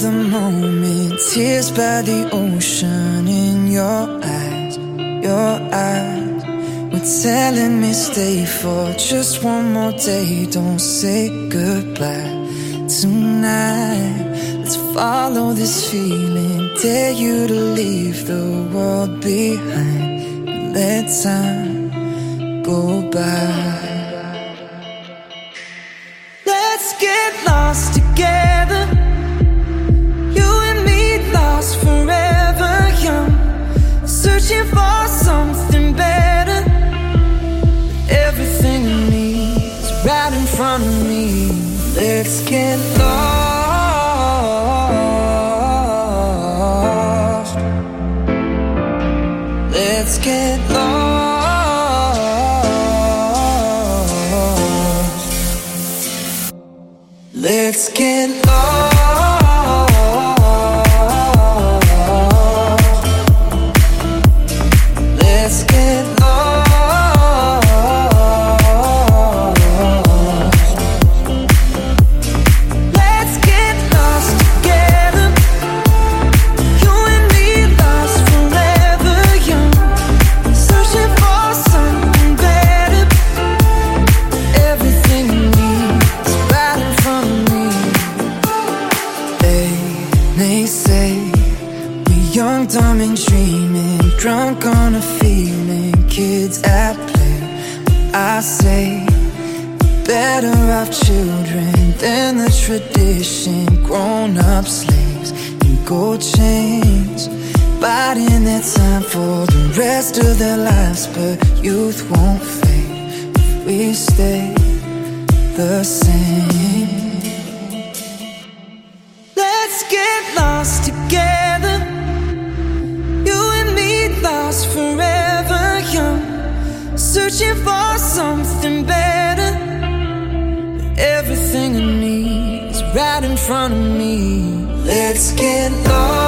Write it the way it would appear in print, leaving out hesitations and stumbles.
the moment, tears by the ocean in your eyes, your eyes were telling me stay for just one more day. Don't say goodbye tonight. Let's follow this feeling, dare you to leave the world behind and let time go by. Let's get lost together, you and me lost forever young, searching for something better. Everything I need is right in front of me. Let's get lost. Let's get lost. Let's get lost. Let's get lost. Let's get lost together, you and me lost forever young, searching for something better. Everything I need is right in front of me. They say we're young, dumb and dreaming, drunk on a feeling, kids at play. I say better off children than the tradition, grown-up slaves in gold chains, biding their time for the rest of their lives. But youth won't fade if we stay the same. Let's get lost together, you and me lost forever young, searching for something better. Everything I need is right in front of me. Let's get lost.